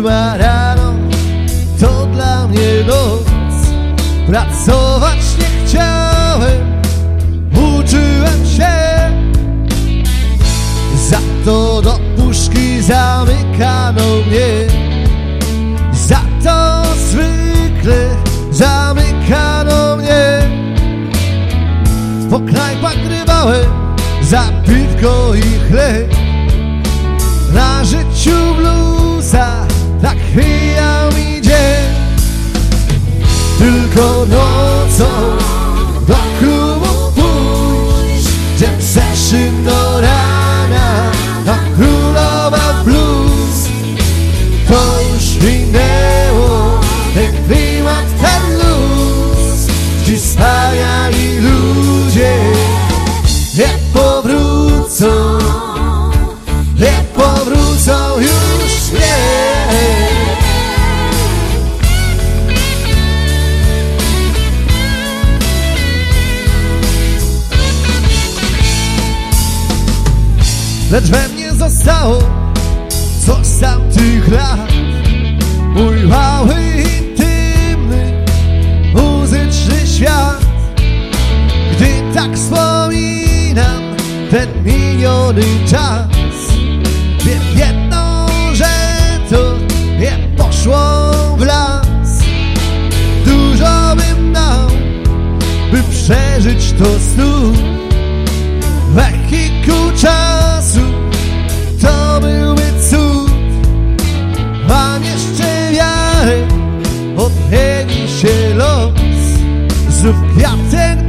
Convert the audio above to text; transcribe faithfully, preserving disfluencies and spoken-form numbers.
Siódma rano to dla mnie noc. Pracować nie chciałem, uczyłem się. Za to do puszki zamykano mnie. Za to zwykle zamykano mnie. Po knajpach grywałem za piwko i chleb. Na życiu bluesa tak chwijał mi dzień. Tylko nocą do klubu pójść, gdzie zeszym do rana na królowa blues. To już minęło, ten klimat, ten luz. Ci wspaniali ludzie nie powrócą, nie powrócą już nie. Lecz we mnie zostało coś z tamtych lat. Mój mały, intymny, muzyczny świat. Gdy tak wspominam ten miniony czas, wiem jedno, że to nie poszło w las. Dużo bym dał, by przeżyć to znów. Wehikuł czasu to byłby cud. Mam jeszcze wiarę, odmieni się los. Znów kwiatek